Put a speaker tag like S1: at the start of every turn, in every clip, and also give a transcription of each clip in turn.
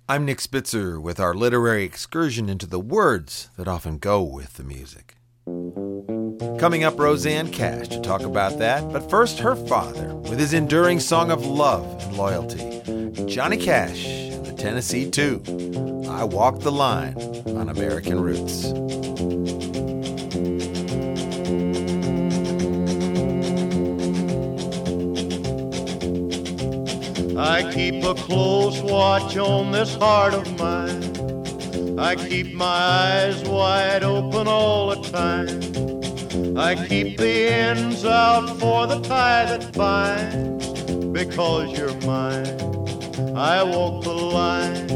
S1: I'm Nick Spitzer with our literary excursion into the words that often go with the music. Coming up, Rosanne Cash to talk about that. But first, her father with his enduring song of love and loyalty. Johnny Cash and the Tennessee 2. I Walk the Line on American Roots.
S2: I keep a close watch on this heart of mine. I keep my eyes wide open all the time. I keep the ends out for the tie that binds. Because you're mine, I walk the line.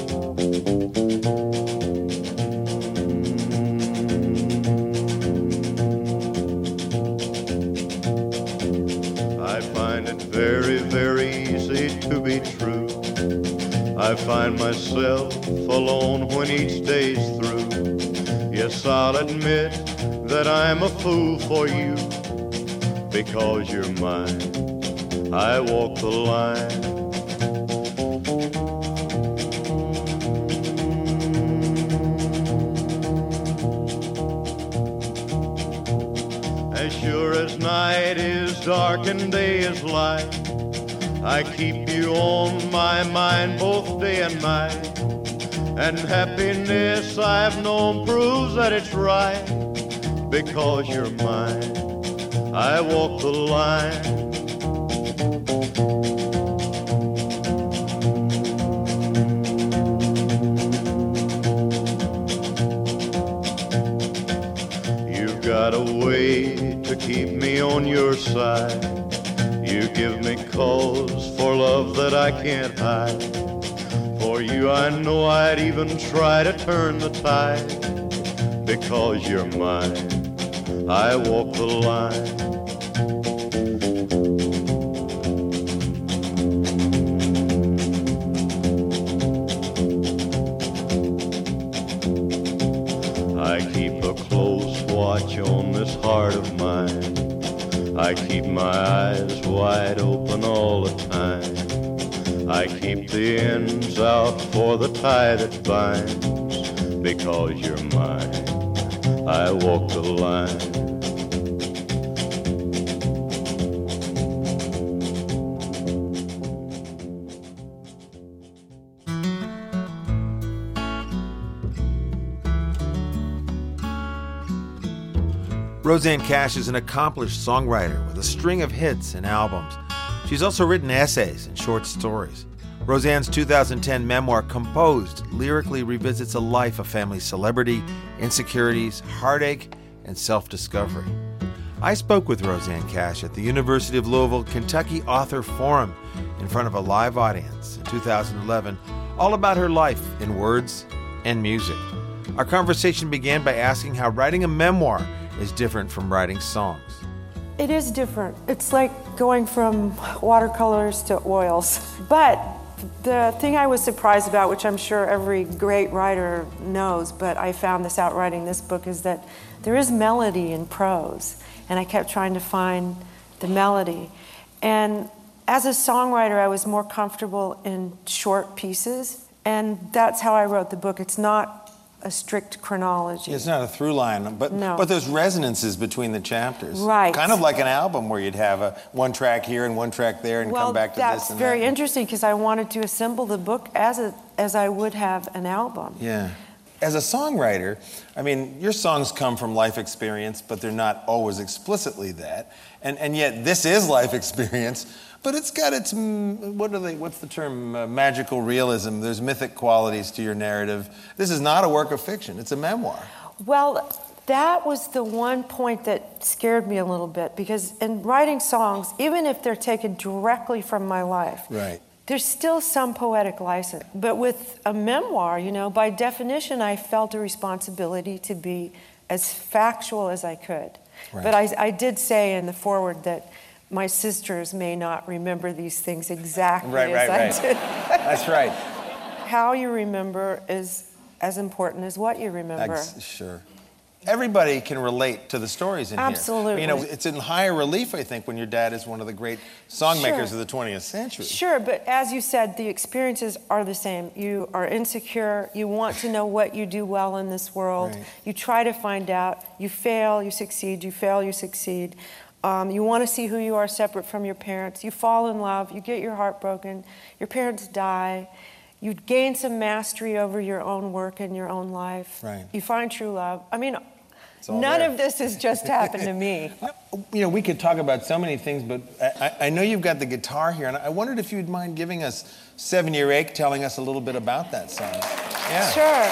S2: I find it very, very easy to be true. I find myself alone when each day's through. Yes, I'll admit that I'm a fool for you. Because you're mine, I walk the line. As sure as night is dark and day is light, I keep you on my mind both day and night. And happiness I've known proves that it's right. Because you're mine, I walk the line. You've got a way to keep me on your side. You give me cause for love that I can't hide. For you I know I'd even try to turn the tide. Because you're mine, I walk the line. I keep a close watch on this heart of mine. I keep my eyes wide open all the time. I keep the ends out for the tie that binds. Because you're mine, I walk the line.
S1: Rosanne Cash is an accomplished songwriter with a string of hits and albums. She's also written essays and short stories. Rosanne's 2010 memoir, Composed, lyrically revisits a life of family celebrity, insecurities, heartache, and self-discovery. I spoke with Rosanne Cash at the University of Louisville Kentucky Author Forum in front of a live audience in 2011, all about her life in words and music. Our conversation began by asking how writing a memoir is different from writing songs.
S3: It is different. It's like going from watercolors to oils. But the thing I was surprised about, which I'm sure every great writer knows, but I found this out writing this book, is that there is melody in prose. And I kept trying to find the melody. And as a songwriter, I was more comfortable in short pieces. And that's how I wrote the book. It's not a strict chronology.
S1: It's not a through line, but there's resonances between the chapters.
S3: Right.
S1: Kind of like an album where you'd have one track here and one track there and come back to this and that.
S3: That's very interesting because I wanted to assemble the book as I would have an album.
S1: Yeah. As a songwriter, I mean, your songs come from life experience, but they're not always explicitly that. And yet this is life experience, but it's got its, what's the term, magical realism. There's mythic qualities to your narrative. This is not a work of fiction, it's a memoir.
S3: Well, that was the one point that scared me a little bit, because in writing songs, even if they're taken directly from my life,
S1: right,
S3: there's still some poetic license. But with a memoir, by definition, I felt a responsibility to be as factual as I could. Right. But I did say in the foreword that my sisters may not remember these things exactly as I did.
S1: That's right.
S3: How you remember is as important as what you remember.
S1: Sure. everybody can relate to the stories in
S3: Absolutely.
S1: here. It's in higher relief, I think, when your dad is one of the great songmakers of the 20th century.
S3: Sure, but as you said, the experiences are the same. You are insecure. You want to know what you do well in this world.
S1: Right.
S3: You try to find out. You fail, you succeed. You fail, you succeed. You want to see who you are separate from your parents. You fall in love. You get your heart broken. Your parents die. You gain some mastery over your own work and your own life.
S1: Right.
S3: You find true love. I mean, none of this has just happened to me.
S1: We could talk about so many things, but I know you've got the guitar here, and I wondered if you'd mind giving us 7 Year Ache, telling us a little bit about that song. Yeah.
S3: Sure.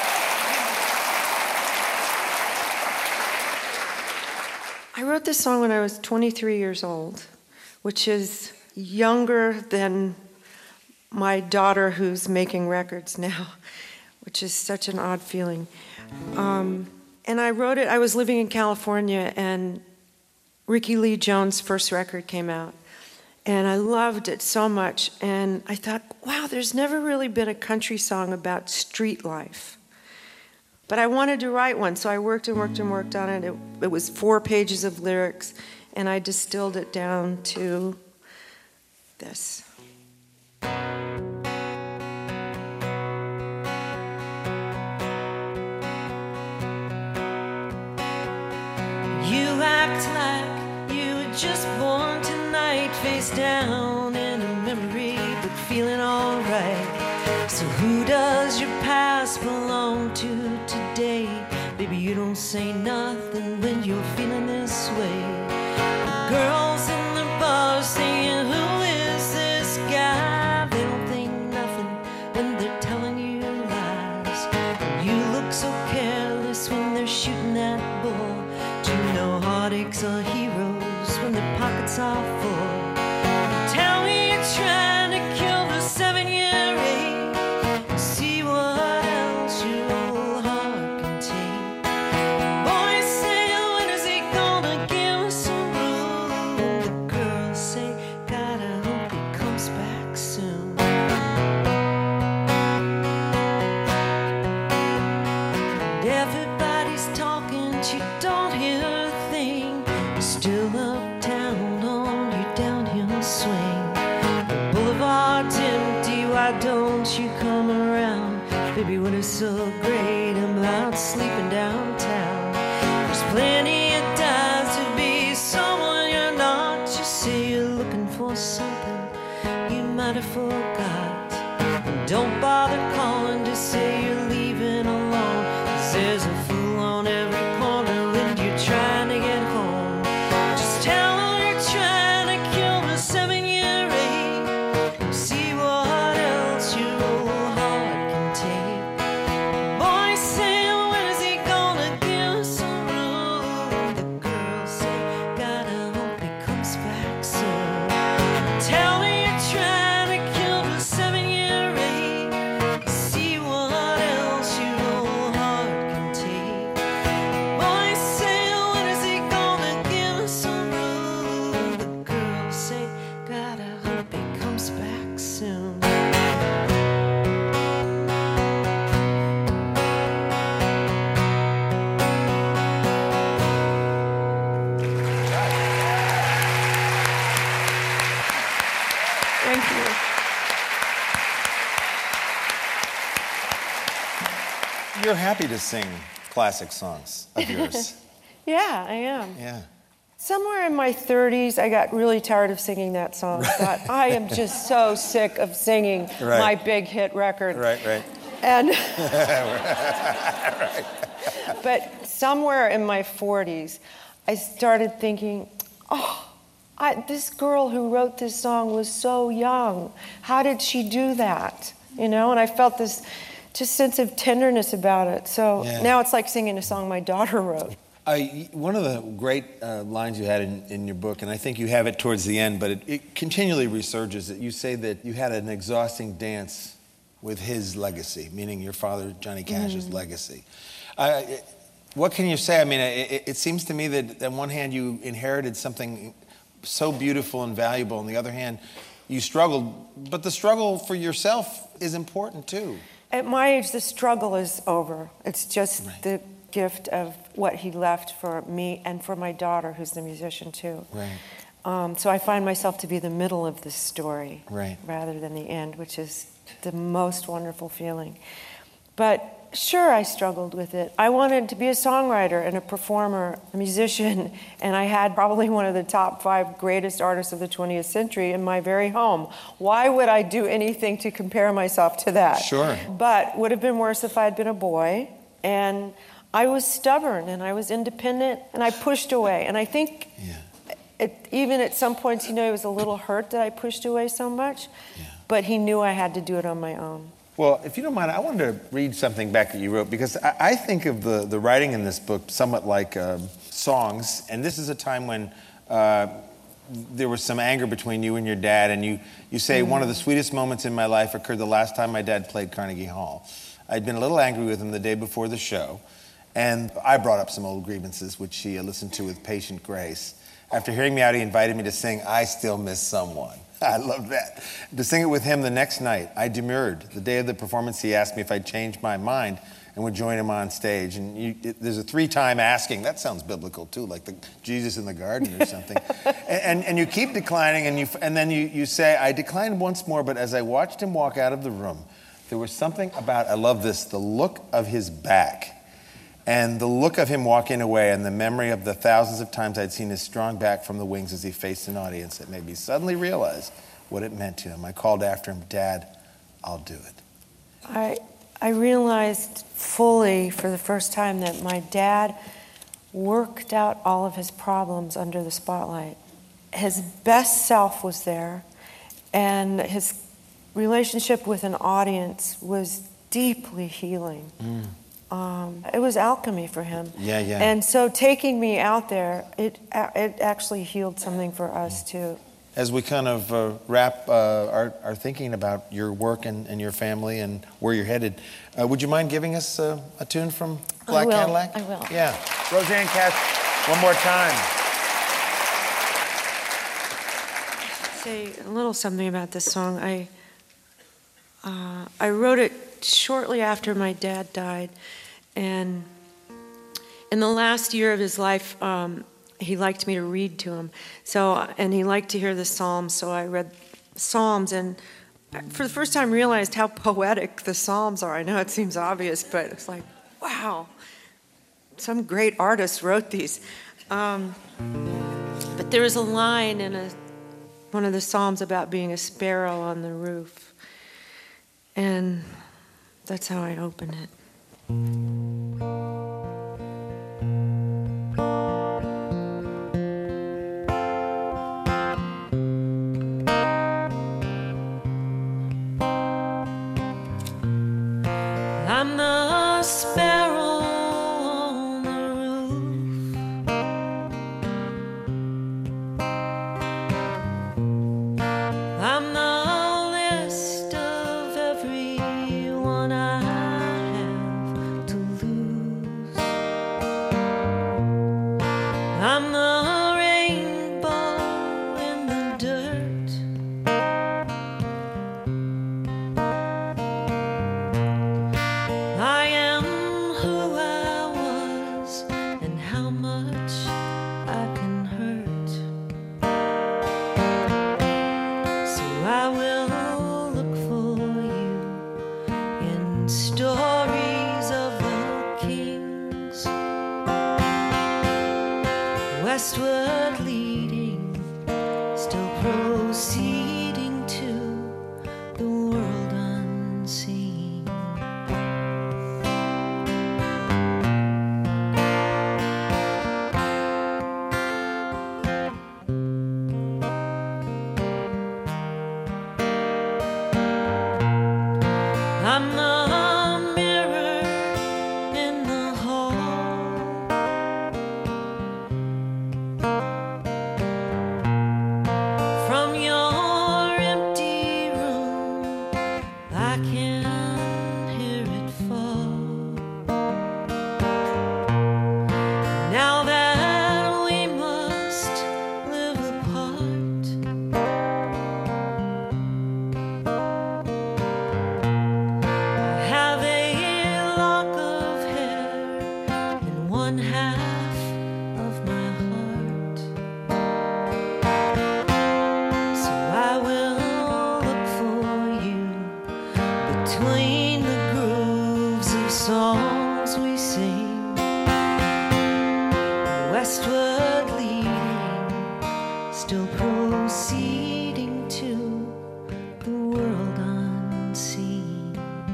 S3: I wrote this song when I was 23 years old, which is younger than my daughter who's making records now, which is such an odd feeling. And I wrote it, I was living in California, and Ricky Lee Jones' first record came out. And I loved it so much. And I thought, wow, there's never really been a country song about street life. But I wanted to write one, so I worked and worked and worked on it. It was 4 pages of lyrics, and I distilled it down to this. You act like you were just born tonight, face down in a memory, but feeling alright. So who does your past belong to today? Baby, you don't say nothing when you're feeling this way. The girls in the bar saying, who is this guy? They don't think nothing when they're telling you lies. You look so careless when they're shooting that bull. Do you know heartaches are heroes when their pockets are full? Tell me you're trying to kill the 7-year ache. See what else your old heart can take. Boys say, when is he gonna give us some room? The girls say, God, I hope he comes back soon. And everybody's talking, but you don't hear a thing. You're still uptown on your downhill swing. The boulevard's empty, why don't you come around? Baby, what is so great about sleeping downtown? There's plenty of times to be someone you're not. You say you're looking for something you might have forgot. And don't bother calling, just say you're leaving alone. 'Cause there's a fool on every corner when you're trying to get home. Just tell them you're trying to kill the 7-year ache. See what else your old heart can take. Boys say, when is he gonna give us some room? The girls say, God, I hope he comes back soon. Tell me you're trying to kill the 7-year ache. See what else your old heart can take. Boys say, when is he gonna give us some room? The girls say, God, I hope he comes back soon. Thank you.
S1: You're happy to sing classic songs of yours.
S3: Yeah, I am.
S1: Yeah.
S3: Somewhere in my 30s, I got really tired of singing that song. I thought, I am just so sick of singing
S1: Right.
S3: my big hit record.
S1: Right.
S3: And but somewhere in my 40s, I started thinking, this girl who wrote this song was so young. How did she do that? And I felt this just sense of tenderness about it. So
S1: Yeah.
S3: now it's like singing a song my daughter wrote.
S1: One of the great lines you had in your book, and I think you have it towards the end, but it continually resurges it. You say that you had an exhausting dance with his legacy, meaning your father, Johnny Cash's legacy. What can you say? I mean, it seems to me that on one hand you inherited something so beautiful and valuable, on the other hand you struggled, but the struggle for yourself is important too.
S3: At my age, the struggle is over. It's just the gift of what he left for me and for my daughter, who's the musician too.
S1: Right.
S3: So I find myself to be the middle of this story,
S1: Right.
S3: rather than the end, which is the most wonderful feeling. But sure, I struggled with it. I wanted to be a songwriter and a performer, a musician, and I had probably one of the top 5 greatest artists of the 20th century in my very home. Why would I do anything to compare myself to that?
S1: Sure.
S3: But would have been worse if I'd been a boy, and I was stubborn, and I was independent, and I pushed away. And I think even at some points, he was a little hurt that I pushed away so much, but he knew I had to do it on my own.
S1: Well, if you don't mind, I wanted to read something back that you wrote, because I think of the writing in this book somewhat like songs. And this is a time when there was some anger between you and your dad. And you say, one of the sweetest moments in my life occurred the last time my dad played Carnegie Hall. I'd been a little angry with him the day before the show. And I brought up some old grievances, which he listened to with patient grace. After hearing me out, he invited me to sing I Still Miss Someone. I love that. To sing it with him the next night, I demurred. The day of the performance, he asked me if I'd changed my mind and would join him on stage. And there's a 3-time asking. That sounds biblical, too, like the Jesus in the garden or something. and you keep declining, and then you say, I declined once more, but as I watched him walk out of the room, there was something about, I love this, the look of his back. And the look of him walking away and the memory of the thousands of times I'd seen his strong back from the wings as he faced an audience that made me suddenly realize what it meant to him. I called after him, Dad, I'll do it.
S3: I realized fully for the first time that my dad worked out all of his problems under the spotlight. His best self was there, and his relationship with an audience was deeply healing. It was alchemy for him.
S1: Yeah.
S3: And so taking me out there, it actually healed something for us too.
S1: As we kind of wrap our thinking about your work and your family and where you're headed, would you mind giving us a tune from Black Cadillac?
S3: I will.
S1: Yeah. Rosanne Cash, one more time.
S3: Say a little something about this song. I wrote it shortly after my dad died, and in the last year of his life, he liked me to read to him. And he liked to hear the Psalms, so I read Psalms, and for the first time realized how poetic the Psalms are. I know it seems obvious, but it's like, wow, some great artist wrote these. But there was a line in one of the Psalms about being a sparrow on the roof. And that's how I open it. I'm the sparrow on the roof. I'm the list of everyone I have to lose. I'm the rainbow in the dirt. I am who I was and how much I can hurt. So I will look for you in stories of the kings, westward leading, still proceeding to the world unseen. I'm the mirror in the hall. From your empty room, I can hear it fall. Now that we must live apart,
S4: between the grooves of songs we sing, westward leading, still proceeding to the world unseen.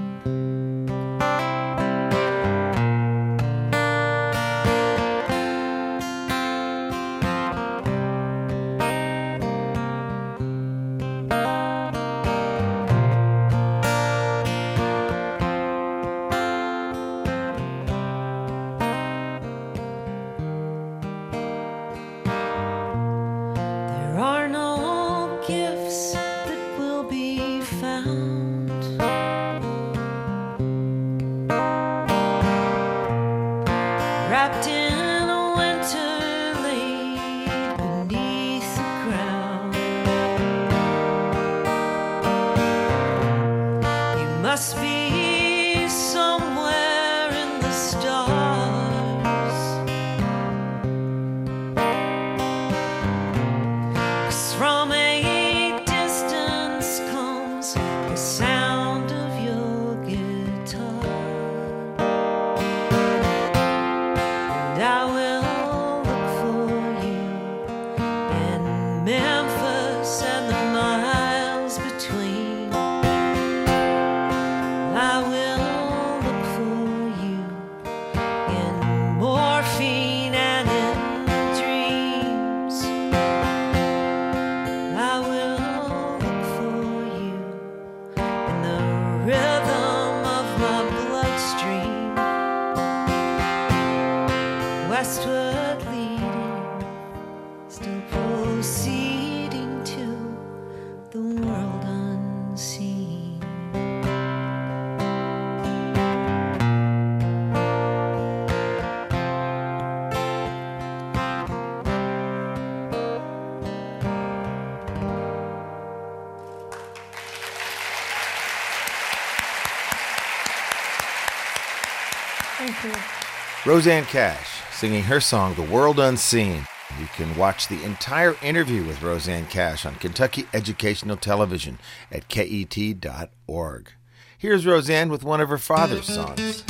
S4: There are no gifts that will be found, wrapped in a winter laid beneath the ground. You must be somewhere in the stars, 'cause from a distance comes the sound of your guitar. And I will look for you in Memphis and the miles between. I will look for you in morphine and in dreams. I will look for you in the rhythm of my bloodstream, westward leading, still proceeding to the world unseen.
S3: Thank you.
S1: Rosanne Cash singing her song, The World Unseen. You can watch the entire interview with Rosanne Cash on Kentucky Educational Television at KET.org. Here's Rosanne with one of her father's songs.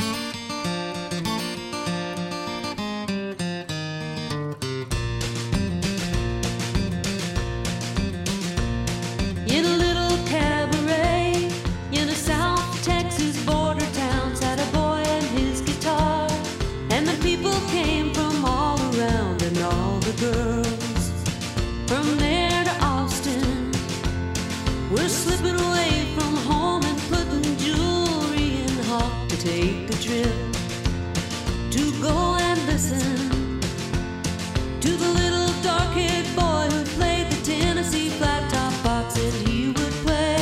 S4: In a little cabaret in a South Texas border town sat a boy and his guitar, and the people came from all around, and all the girls from there to Austin were slipping away from home and putting jewelry in hawk to take a trip to go and listen to the little dark-haired boy who played the Tennessee flat top box that he would play.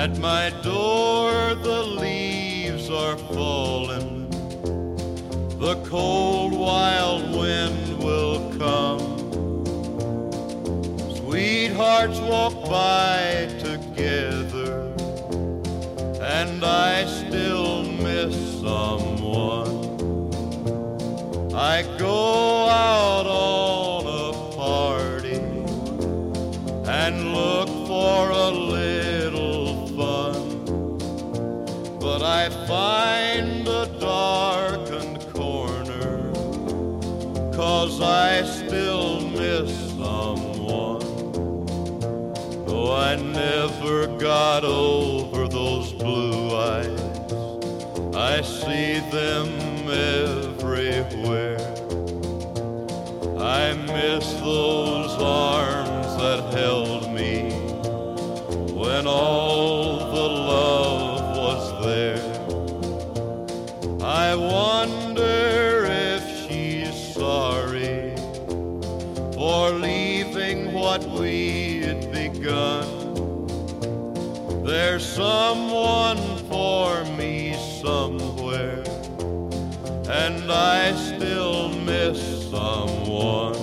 S2: At my door the leaves are falling, the cold wild wind will come. Sweethearts walk by together, and I still miss someone. I go out on a party and look for a little fun, but I find a darkened corner, 'cause I still miss someone. Oh, I never got over those blue eyes, I see them everywhere. I miss those arms that held me when all the love was there. I wonder if she's sorry for leaving what we'd begun. There's someone for me somewhere, and I still miss someone.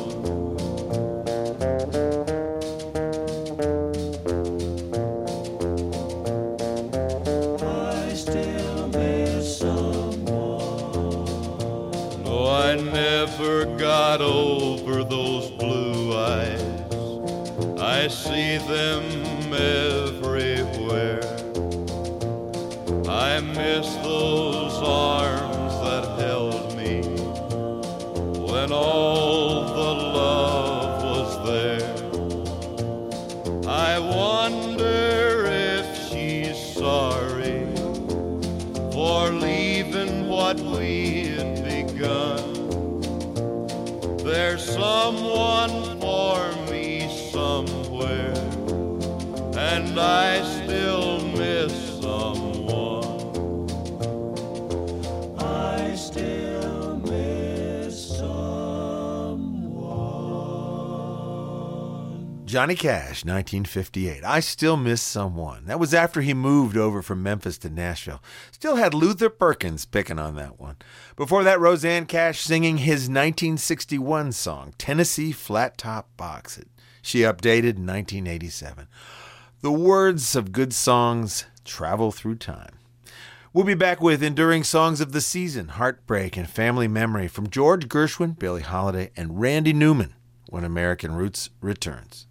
S2: I still miss someone. No, I never got over those blue eyes, I see them everywhere. I miss those arms that held me when all the love was there. I wonder if she's sorry for leaving what we had begun. There's someone for me somewhere, and I still miss someone. I still miss someone.
S1: Johnny Cash, 1958. I Still Miss Someone. That was after he moved over from Memphis to Nashville. Still had Luther Perkins picking on that one. Before that, Rosanne Cash singing his 1961 song, Tennessee Flat Top Box. She updated in 1987. The words of good songs travel through time. We'll be back with enduring songs of the season, heartbreak, and family memory from George Gershwin, Billie Holiday, and Randy Newman when American Roots returns.